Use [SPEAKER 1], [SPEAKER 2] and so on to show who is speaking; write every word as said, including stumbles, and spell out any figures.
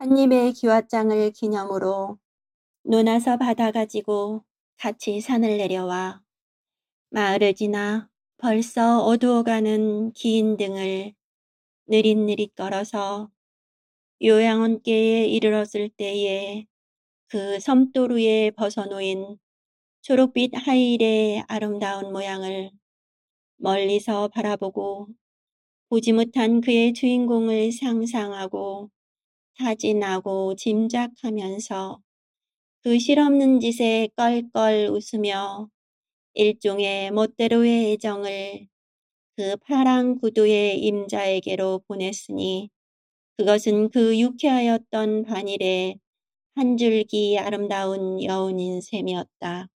[SPEAKER 1] 한입의 기왓장을 기념으로 노나서 받아가지고 같이 산을 내려와 마을을 지나 벌써 어두워가는 긴 등을 느릿느릿 걸어서 요양원께에 이르렀을 때에 그 섬도루에 벗어놓인 초록빛 하일의 아름다운 모양을 멀리서 바라보고 보지 못한 그의 주인공을 상상하고 사진하고 짐작하면서 그 실없는 짓에 껄껄 웃으며 일종의 멋대로의 애정을 그 파랑 구두의 임자에게로 보냈으니 그것은 그 유쾌하였던 반일의 한 줄기 아름다운 여운인 셈이었다.